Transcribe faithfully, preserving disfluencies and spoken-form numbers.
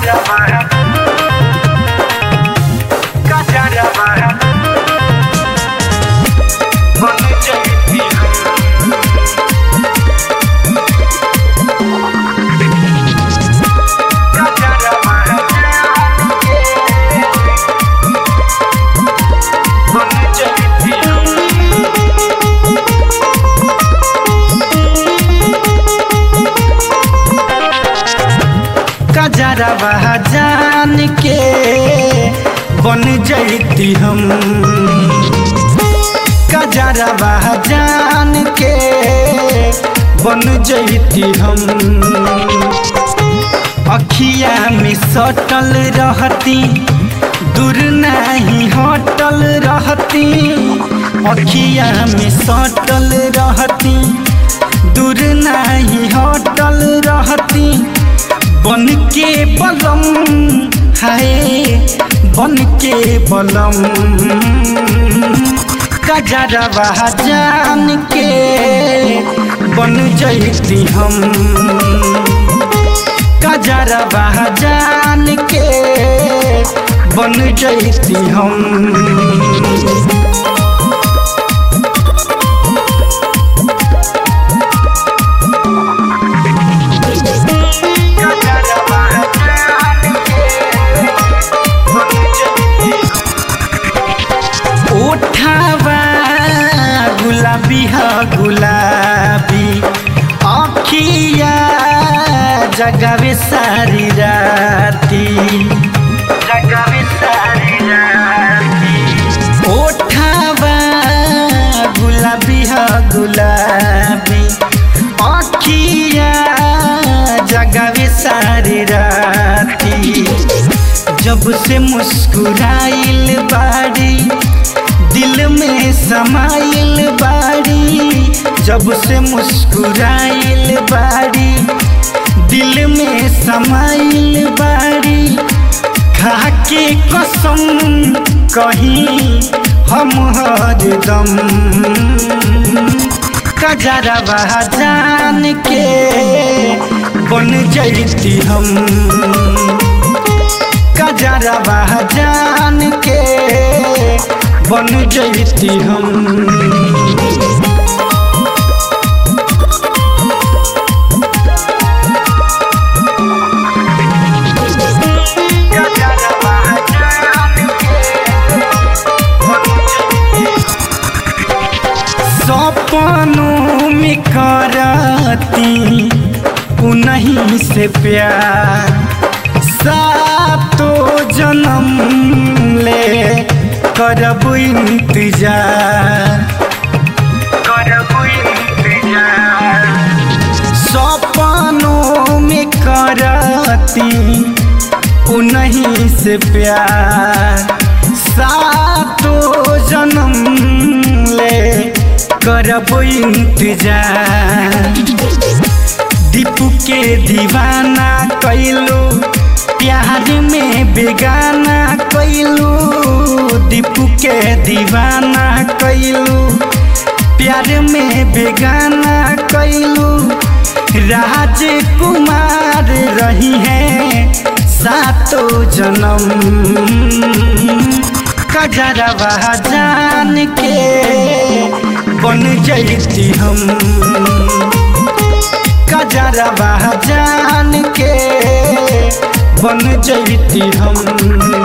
कजरवा जान के बन जैती हम, कजरवा जान के बन जैती हम। अखिया में सटल रहती दूर नहीं हटल रहती, अखिया में सटल रहती दूर नहीं हटल रहती। बन के बलम है बन के बलम, कजरवा जान के बन जैती हम, कजरवा जान के बन जैती हम। उठावा गुलाबी हा गुलाबी, आँखिया जगावे सारी राती, जगावे सारी राती। उठावा गुलाबी हा गुलाबी, आँखिया जगावे सारी राती। जब से मुस्कुराइल बाड़ी दिल में समाइल बाड़ी, जब से मुस्कुराइल बाड़ी दिल में समाइल बाड़ी। खा के कसम कहीं हम हरदम, कजरवा जान के बन जैती हम, कजरवा जान के बन जैती हम। सपनों में करती उन्हीं से प्यार, सातों जन्म ले करब इंतजार, करब इंतजार। सपनों में करती उन्हीं से प्यार, सातों जन्म ले करब इंतजार। दीपू के दीवाना कैलू प्यार में बेगाना कैलू, दीपू के दीवाना कैलू प्यार में बेगाना कैलू। राजकुमार रही है सातों जन्म, कजरवा जान के बन जैती हम, कजरवा जान के बन जैती हम।